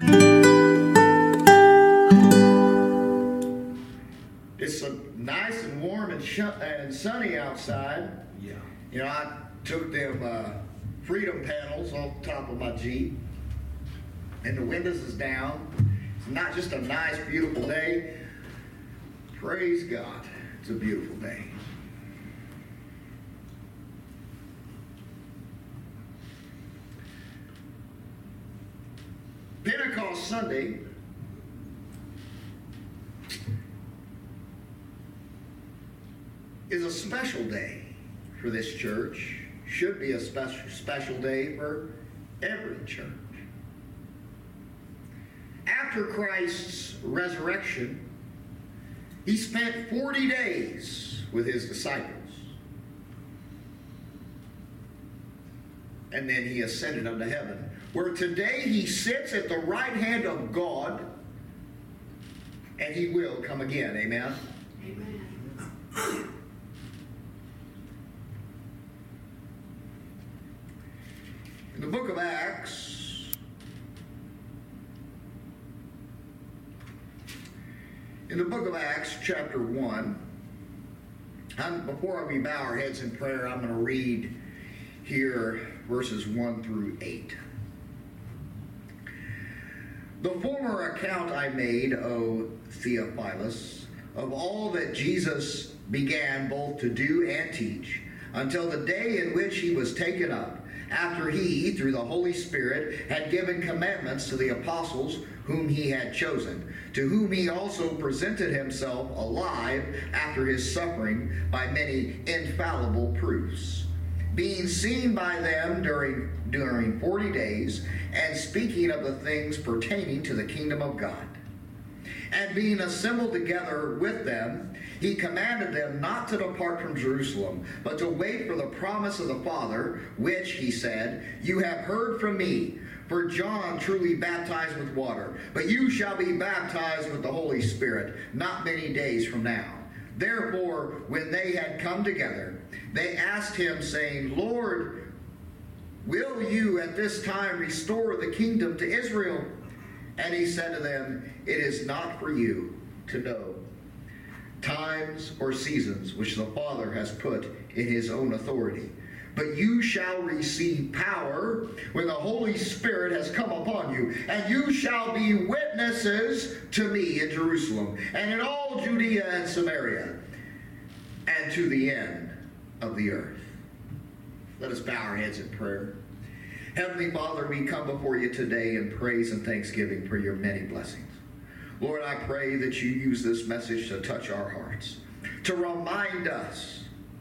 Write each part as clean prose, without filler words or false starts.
It's nice and warm and sunny outside. Yeah. You know, I took them Freedom panels off the top of my Jeep, and the windows is down. It's not just a nice, beautiful day. Praise God, it's a beautiful day. Pentecost Sunday is a special day for this church. Should be a special day for every church. After Christ's resurrection, he spent 40 days with his disciples. And then he ascended unto heaven, where today he sits at the right hand of God, and he will come again. Amen? Amen. In the book of Acts, chapter 1, before we bow our heads in prayer, I'm going to read here verses 1 through 8. The former account I made, O Theophilus, of all that Jesus began both to do and teach, until the day in which he was taken up, after he, through the Holy Spirit, had given commandments to the apostles whom he had chosen, to whom he also presented himself alive after his suffering by many infallible proofs, being seen by them during 40 days, and speaking of the things pertaining to the kingdom of God. And being assembled together with them, he commanded them not to depart from Jerusalem, but to wait for the promise of the Father, which, he said, you have heard from me. For John truly baptized with water, but you shall be baptized with the Holy Spirit not many days from now. Therefore, when they had come together, they asked him, saying, Lord, will you at this time restore the kingdom to Israel? And he said to them, it is not for you to know times or seasons which the Father has put in his own authority. But you shall receive power when the Holy Spirit has come upon you, and you shall be witnesses to me in Jerusalem, and in all Judea and Samaria, and to the end of the earth. Let us bow our heads in prayer. Heavenly Father, we come before you today in praise and thanksgiving for your many blessings. Lord, I pray that you use this message to touch our hearts, to remind us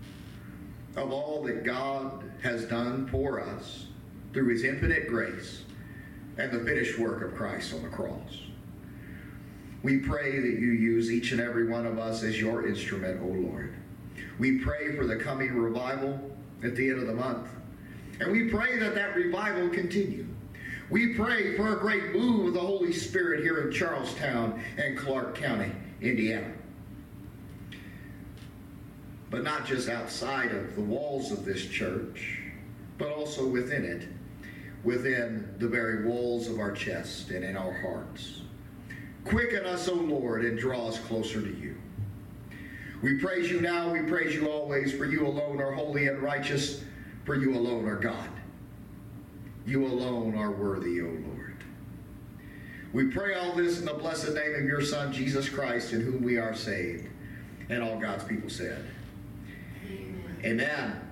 of all that God has done for us through his infinite grace and the finished work of Christ on the cross. We pray that you use each and every one of us as your instrument, O Lord. We pray for the coming revival at the end of the month, and we pray that that revival continue. We pray for a great move of the Holy Spirit here in Charlestown and Clark County, Indiana. But not just outside of the walls of this church, but also within it, within the very walls of our chest and in our hearts. Quicken us, O Lord, and draw us closer to you. We praise you now, we praise you always, for you alone are holy and righteous, for you alone are God. You alone are worthy, O Lord. We pray all this in the blessed name of your Son, Jesus Christ, in whom we are saved. And all God's people said, Amen.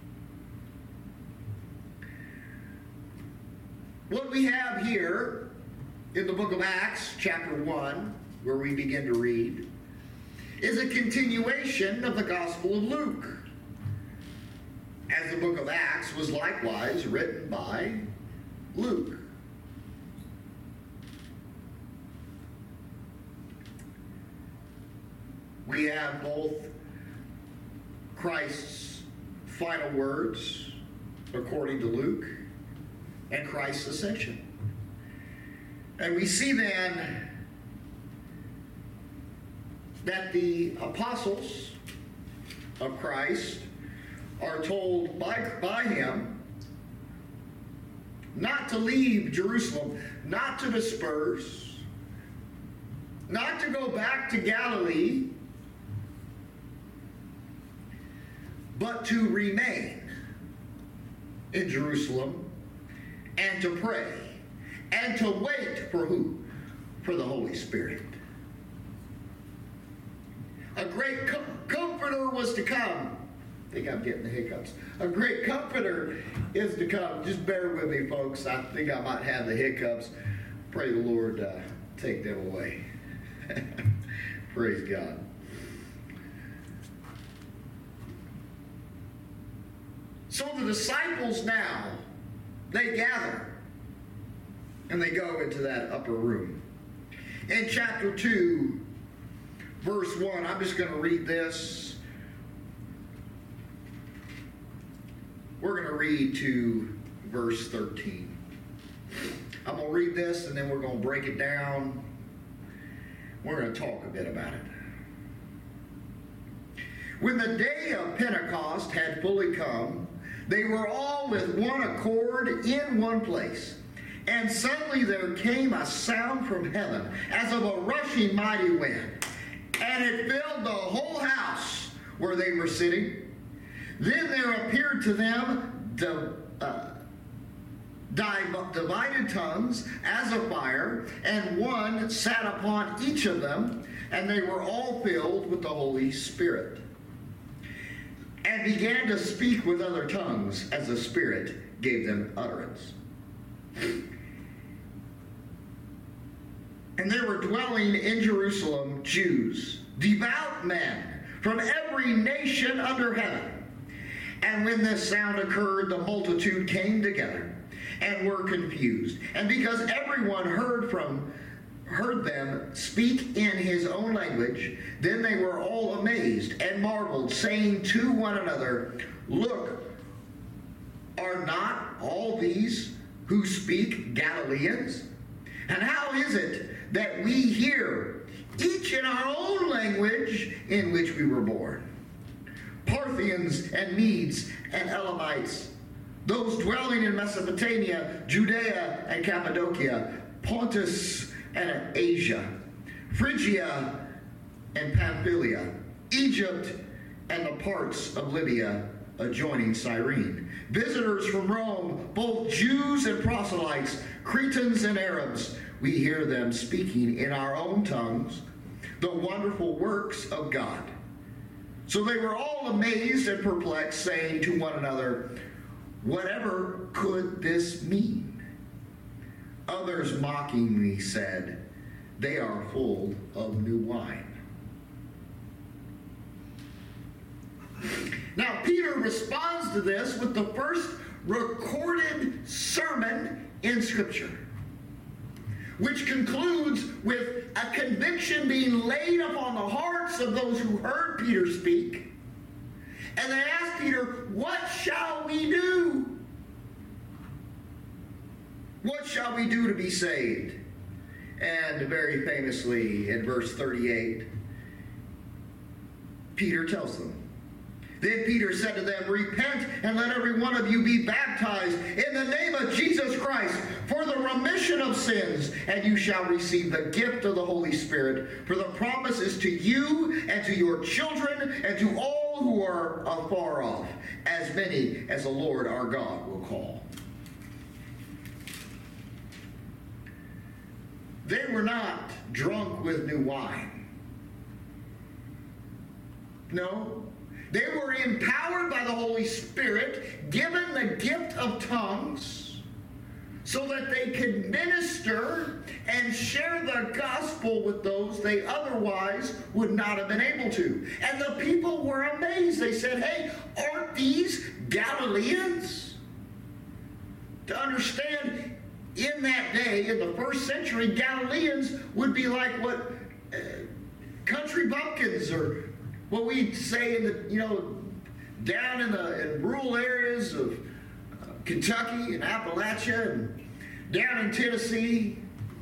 What we have here in the book of Acts, chapter 1, where we begin to read, is a continuation of the Gospel of Luke, as the book of Acts was likewise written by Luke. We have both Christ's final words, according to Luke, and Christ's ascension. And we see then that the apostles of Christ are told by him not to leave Jerusalem, not to disperse, not to go back to Galilee, but to remain in Jerusalem and to pray and to wait for who? For the Holy Spirit. A great comforter was to come. I think I'm getting the hiccups. A great comforter is to come. Just bear with me, folks. I think I might have the hiccups. Pray the Lord take them away. Praise God. So the disciples now, they gather and they go into that upper room. In chapter 2, verse 1, I'm just going to read this. We're going to read to verse 13. I'm going to read this and then we're going to break it down. We're going to talk a bit about it. When the day of Pentecost had fully come, they were all with one accord in one place. And suddenly there came a sound from heaven as of a rushing mighty wind, and it filled the whole house where they were sitting. Then there appeared to them divided tongues as of fire, and one sat upon each of them, and they were all filled with the Holy Spirit, and began to speak with other tongues as the Spirit gave them utterance. And there were dwelling in Jerusalem Jews, devout men from every nation under heaven. And when this sound occurred, the multitude came together and were confused. And because everyone heard them speak in his own language, then they were all amazed and marveled, saying to one another, "Look, are not all these who speak Galileans? And how is it that we hear, each in our own language in which we were born? Parthians and Medes and Elamites, those dwelling in Mesopotamia, Judea and Cappadocia, Pontus and Asia, Phrygia and Pamphylia, Egypt and the parts of Libya adjoining Cyrene, visitors from Rome, both Jews and proselytes, Cretans and Arabs, we hear them speaking in our own tongues the wonderful works of God." So they were all amazed and perplexed, saying to one another, "Whatever could this mean?" Others mockingly said, "They are full of new wine." Now Peter responds to this with the first recorded sermon in Scripture, which concludes with a conviction being laid upon the hearts of those who heard Peter speak. And they asked Peter, "What shall we do? What shall we do to be saved?" And very famously in verse 38, Peter tells them, "Then Peter said to them, Repent and let every one of you be baptized in the name of Jesus Christ for the remission of sins, and you shall receive the gift of the Holy Spirit. For the promise is to you and to your children and to all who are afar off, as many as the Lord our God will call." They were not drunk with new wine. No. They were empowered by the Holy Spirit, given the gift of tongues, so that they could minister and share the gospel with those they otherwise would not have been able to. And the people were amazed. They said, "Hey, aren't these Galileans?" To understand, in that day, in the first century, Galileans would be like what country bumpkins, or what we say in the, down in rural areas of Kentucky and Appalachia and down in Tennessee.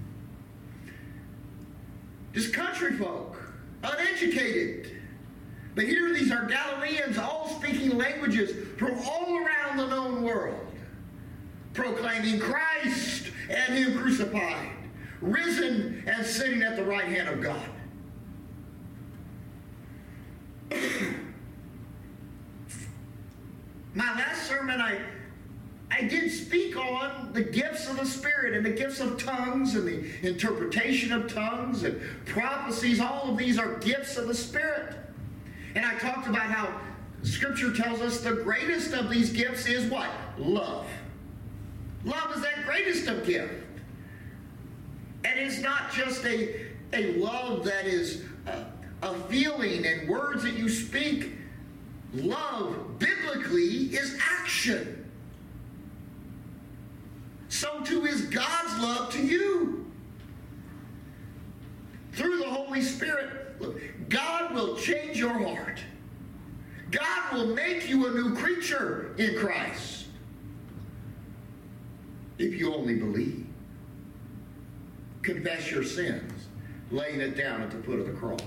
Just country folk, uneducated. But here these are Galileans, all speaking languages from all around the known world, proclaiming Christ and Him crucified, risen and sitting at the right hand of God. My last sermon, I did speak on the gifts of the Spirit and the gifts of tongues and the interpretation of tongues and prophecies. All of these are gifts of the Spirit. And I talked about how Scripture tells us the greatest of these gifts is what? Love. Love is that greatest of gifts. And it's not just a love that is a feeling and words that you speak. Love, biblically, is action. So too is God's love to you. Through the Holy Spirit, look, God will change your heart. God will make you a new creature in Christ. If you only believe. Confess your sins, laying it down at the foot of the cross.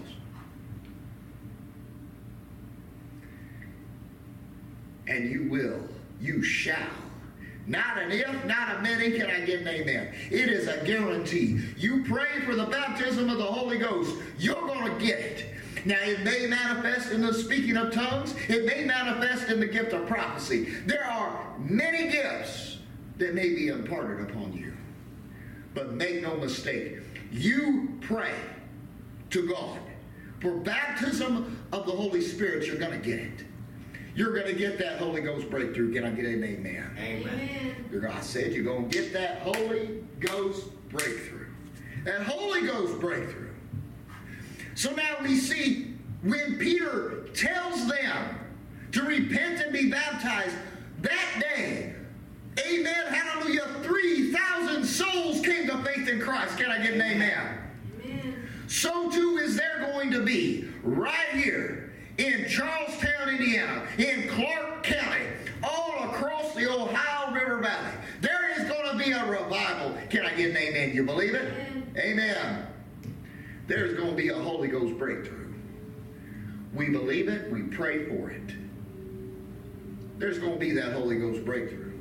And you shall. Not an if, not a maybe, can I get an amen? It is a guarantee. You pray for the baptism of the Holy Ghost, you're going to get it. Now, it may manifest in the speaking of tongues. It may manifest in the gift of prophecy. There are many gifts that may be imparted upon you. But make no mistake, you pray to God for baptism of the Holy Spirit, you're going to get it. You're going to get that Holy Ghost breakthrough. Can I get an amen? Amen. I said you're going to get that Holy Ghost breakthrough. That Holy Ghost breakthrough. So now we see when Peter tells them to repent and be baptized, that day, amen, hallelujah, 3,000 souls came to faith in Christ. Can I get an amen? Amen. So too is there going to be right here in Charlestown, Indiana, in Clark County, all across the Ohio River Valley. There is going to be a revival. Can I get an amen? You believe it? Amen. There's going to be a Holy Ghost breakthrough. We believe it. We pray for it. There's going to be that Holy Ghost breakthrough.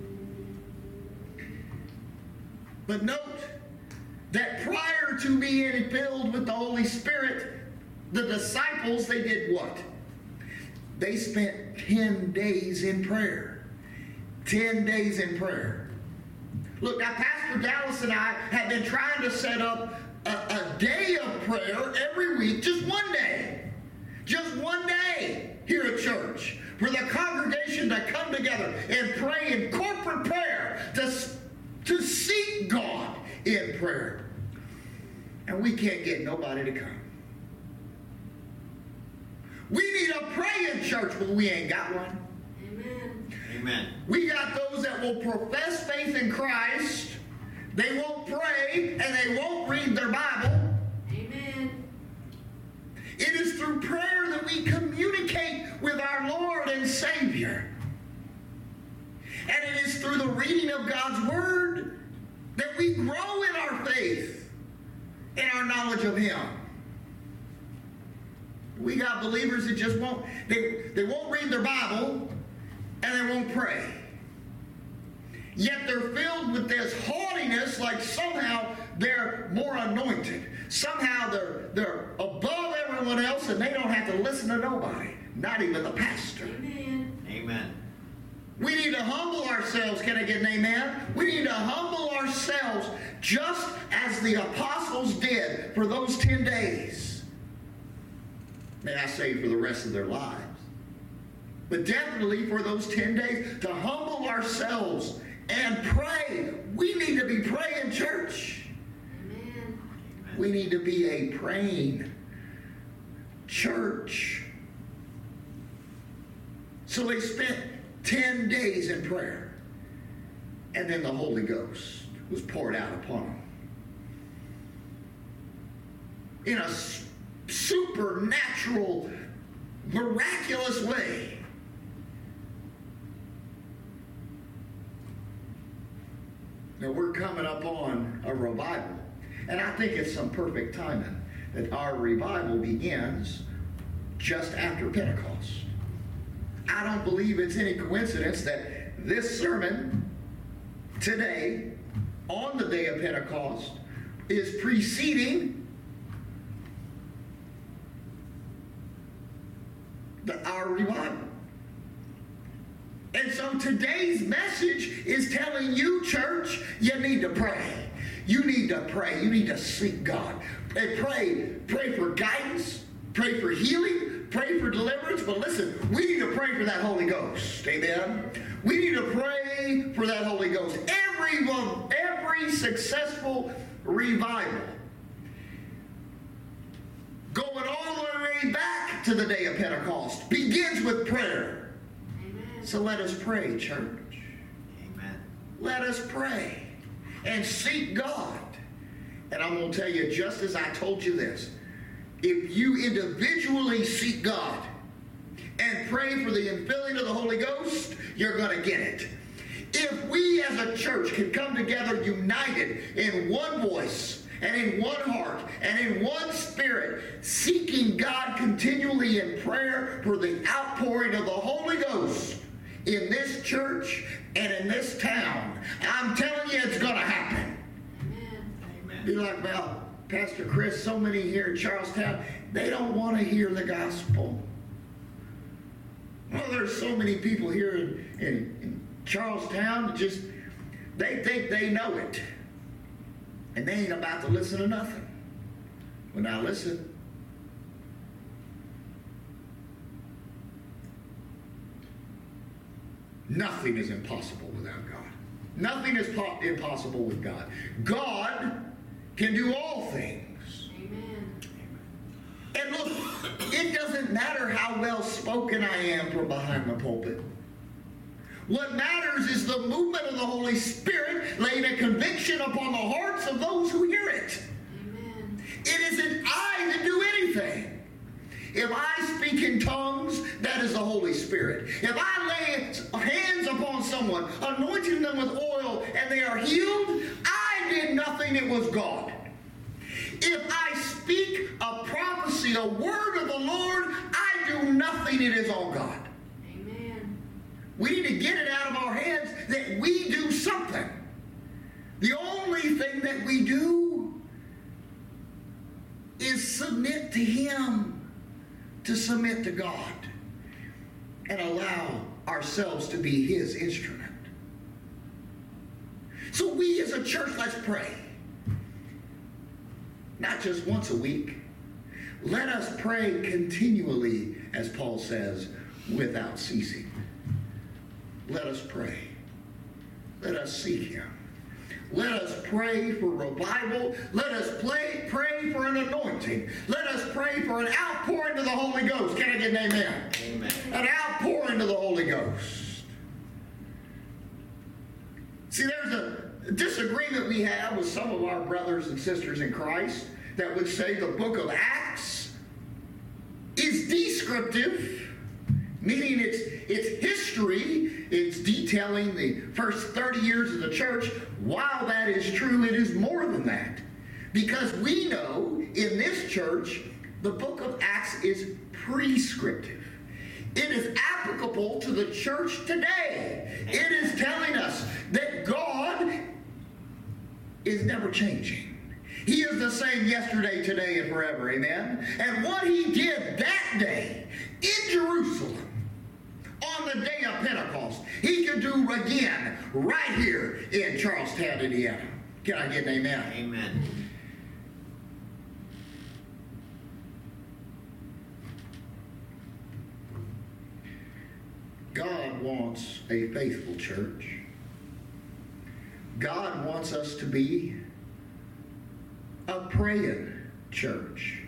But note that prior to being filled with the Holy Spirit, the disciples, they did what? They spent 10 days in prayer. 10 days in prayer. Look, now Pastor Dallas and I have been trying to set up a day of prayer every week, just one day. Just one day here at church for the congregation to come together and pray in corporate prayer, to seek God in prayer. And we can't get nobody to come. We need a praying church, but we ain't got one. Amen. Amen. We got those that will profess faith in Christ. They won't pray and they won't read their Bible. Amen. It is through prayer that we communicate with our Lord and Savior. And it is through the reading of God's Word that we grow in our faith, in our knowledge of Him. We got believers that just won't, they won't read their Bible and they won't pray. Yet they're filled with this haughtiness, like somehow they're more anointed. Somehow they're above everyone else and they don't have to listen to nobody, not even the pastor. Amen. Amen. We need to humble ourselves. Can I get an amen? We need to humble ourselves just as the apostles did for those 10 days. May I say for the rest of their lives. But definitely for those 10 days, to humble ourselves and pray. We need to be praying, church. Amen. We need to be a praying church. So they spent 10 days in prayer. And then the Holy Ghost was poured out upon them. In a supernatural, miraculous way. Now we're coming up on a revival. And I think it's some perfect timing that our revival begins just after Pentecost. I don't believe it's any coincidence that this sermon today, on the day of Pentecost, is preceding our revival. And so today's message is telling you, church, you need to pray. You need to pray. You need to seek God. And pray for guidance, pray for healing, pray for deliverance. But listen, we need to pray for that Holy Ghost. Amen. We need to pray for that Holy Ghost. Every successful revival, going all the way back to the day of Pentecost, begins with prayer. Amen. So let us pray, church. Amen. Let us pray and seek God. And I'm going to tell you, just as I told you this, if you individually seek God and pray for the infilling of the Holy Ghost, you're going to get it. If we as a church can come together united in one voice and in one heart and in one spirit, seeking God continually in prayer for the outpouring of the Holy Ghost in this church and in this town, I'm telling you, it's going to happen. Amen. Be like, well, Pastor Chris, so many here in Charlestown, they don't want to hear the gospel. Well, there's so many people here in Charlestown, just, they think they know it. And they ain't about to listen to nothing. Well, now listen. Nothing is impossible without God. Nothing is impossible with God. God can do all things. Amen. And look, it doesn't matter how well spoken I am from behind the pulpit. What matters is the movement of the Holy Spirit laying a conviction upon the hearts of those who hear it. Amen. It isn't I that do anything. If I speak in tongues, that is the Holy Spirit. If I lay hands upon someone, anointing them with oil, and they are healed, I did nothing, it was God. If I speak a prophecy, a word of the Lord, I do nothing, it is all God. Amen. We need to get it out of our heads that we do something. The only thing that we do is submit to Him, to submit to God, and allow ourselves to be His instrument. So we as a church, let's pray. Not just once a week. Let us pray continually, as Paul says, without ceasing. Let us pray. Let us seek Him. Let us pray for revival. Let us pray for an anointing. Let us pray for an outpouring of the Holy Ghost. Can I get an amen? Amen. An outpouring of the Holy Ghost. See, there's a disagreement we have with some of our brothers and sisters in Christ that would say the book of Acts is descriptive, meaning it's history, it's detailing the first 30 years of the church. While that is true, it is more than that. Because we know in this church, the book of Acts is prescriptive. It is applicable to the church today. It is telling us that God is never changing. He is the same yesterday, today, and forever. Amen? And what He did that day in Jerusalem on the day of Pentecost, He could do again right here in Charlestown, Indiana. Can I get an amen? Amen. God wants a faithful church. God wants us to be a praying church.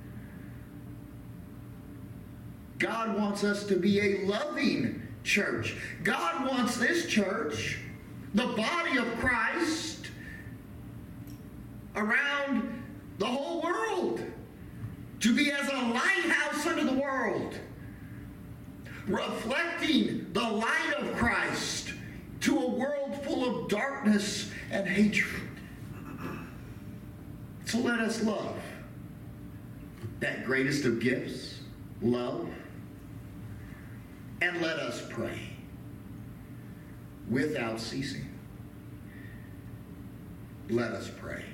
God wants us to be a loving church. God wants this church, the body of Christ, around the whole world, to be as a lighthouse unto the world, reflecting the light of Christ to a world full of darkness and hatred. So let us love that greatest of gifts, love, and let us pray without ceasing. let us pray.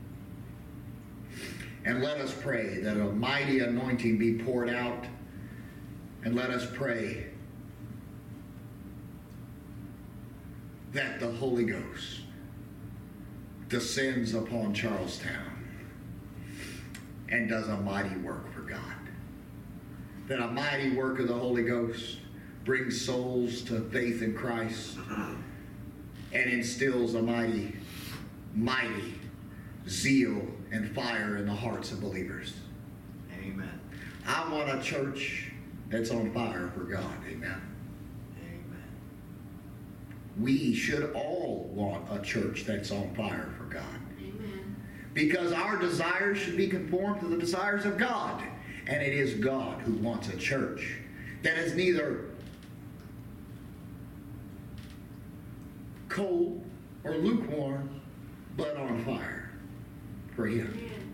And let us pray that a mighty anointing be poured out. And let us pray that the Holy Ghost descends upon Charlestown and does a mighty work for God. That a mighty work of the Holy Ghost brings souls to faith in Christ and instills a mighty, mighty zeal and fire in the hearts of believers. Amen. I want a church that's on fire for God. Amen. Amen. We should all want a church that's on fire for God. Amen. Because our desires should be conformed to the desires of God. And it is God who wants a church that is neither cold or lukewarm, but on fire for Him. Amen.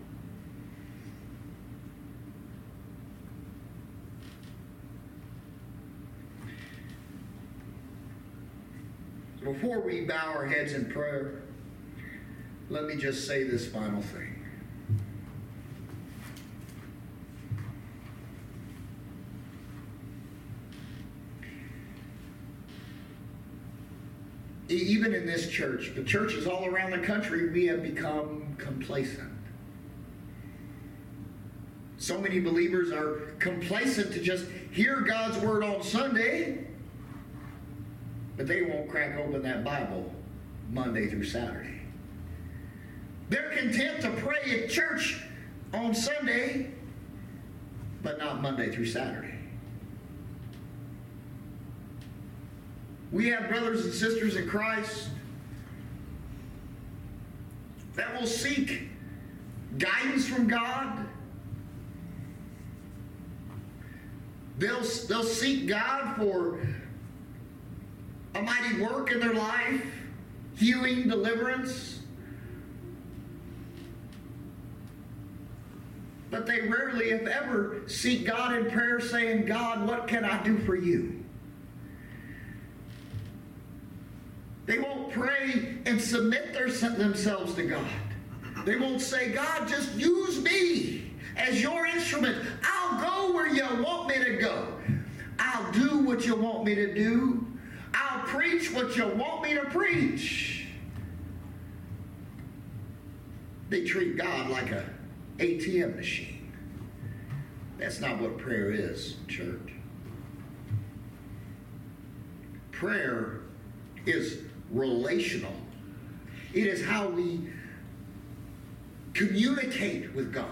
Before we bow our heads in prayer, let me just say this final thing. Even in this church, the churches all around the country, we have become complacent. So many believers are complacent to just hear God's word on Sunday, but they won't crack open that Bible Monday through Saturday. They're content to pray at church on Sunday, but not Monday through Saturday. We have brothers and sisters in Christ that will seek guidance from God. They'll seek God for a mighty work in their life, healing, deliverance. But they rarely, if ever, seek God in prayer saying, God, what can I do for you? They won't pray and submit themselves to God. They won't say, God, just use me as your instrument. I'll go where you want me to go. I'll do what you want me to do. I'll preach what you want me to preach. They treat God like an ATM machine. That's not what prayer is, church. Prayer is relational. It is how we communicate with God.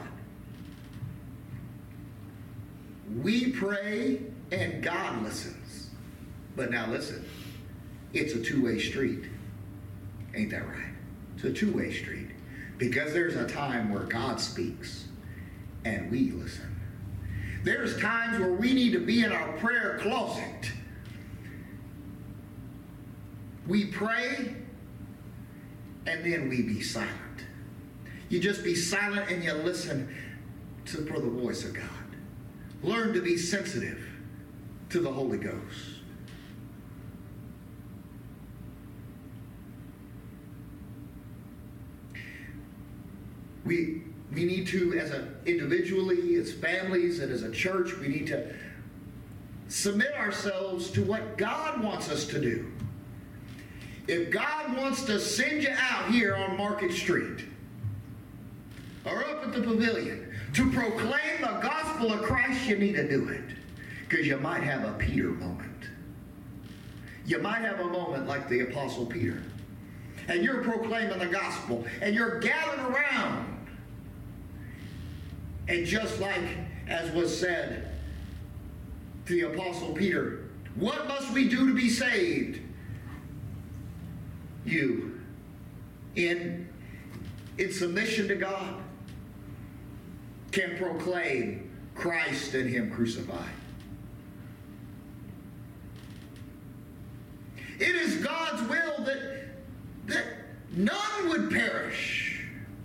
We pray and God listens. But now listen, it's a two-way street. Ain't that right? It's a two-way street. Because there's a time where God speaks and we listen. There's times where we need to be in our prayer closet. We pray, and then we be silent. You just be silent and you listen for the voice of God. Learn to be sensitive to the Holy Ghost. We need to, as individually, as families, and as a church, we need to submit ourselves to what God wants us to do. If God wants to send you out here on Market Street or up at the pavilion to proclaim the gospel of Christ, you need to do it. Because you might have a Peter moment. You might have a moment like the Apostle Peter. And you're proclaiming the gospel. And you're gathered around. And just like as was said to the Apostle Peter, what must we do to be saved? You, in submission to God, can proclaim Christ and Him crucified. It is God's will that none would perish.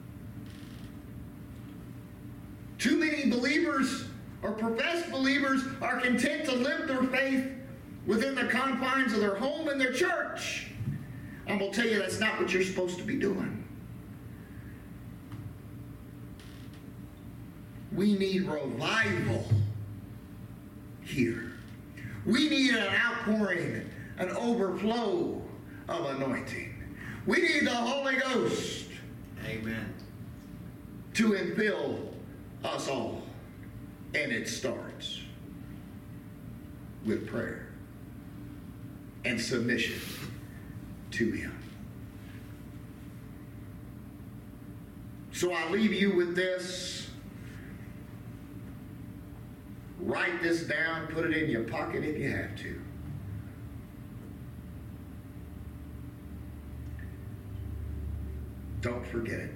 Too many believers or professed believers are content to live their faith within the confines of their home and their church. I'm going to tell you that's not what you're supposed to be doing. We need revival here. We need an outpouring, an overflow of anointing. We need the Holy Ghost. Amen. To infill us all. And it starts with prayer and submission to Him. So I leave you with this. Write this down, put it in your pocket if you have to. Don't forget it.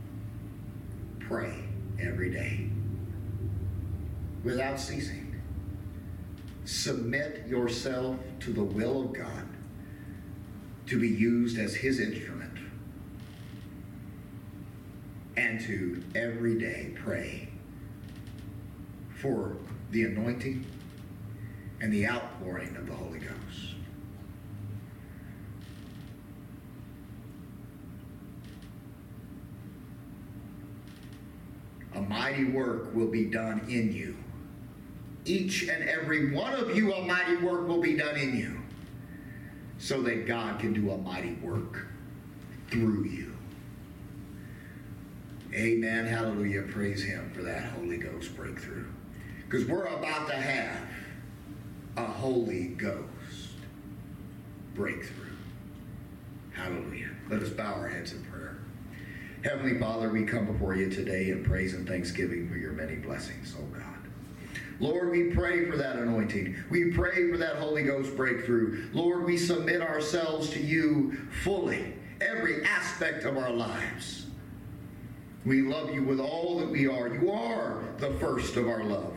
Pray every day without ceasing. Submit yourself to the will of God to be used as His instrument, and to every day pray for the anointing and the outpouring of the Holy Ghost. A mighty work will be done in you. Each and every one of you, a mighty work will be done in you, so that God can do a mighty work through you. Amen. Hallelujah. Praise Him for that Holy Ghost breakthrough. Because we're about to have a Holy Ghost breakthrough. Hallelujah. Let us bow our heads in prayer. Heavenly Father, we come before you today in praise and thanksgiving for your many blessings, oh God. Lord, we pray for that anointing. We pray for that Holy Ghost breakthrough. Lord, we submit ourselves to you fully, every aspect of our lives. We love you with all that we are. You are the first of our love.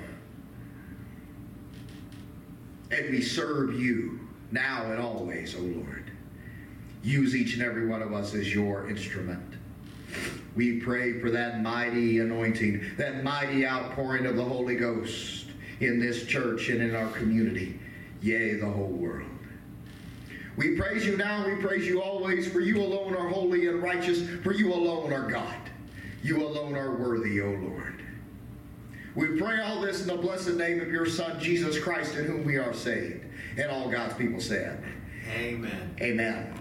And we serve you now and always, O Lord. Use each and every one of us as your instrument. We pray for that mighty anointing, that mighty outpouring of the Holy Ghost in this church and in our community, yea, the whole world. We praise you now, we praise you always, for you alone are holy and righteous, for you alone are God. You alone are worthy, O Lord. We pray all this in the blessed name of your Son, Jesus Christ, in whom we are saved. And all God's people said, Amen. Amen.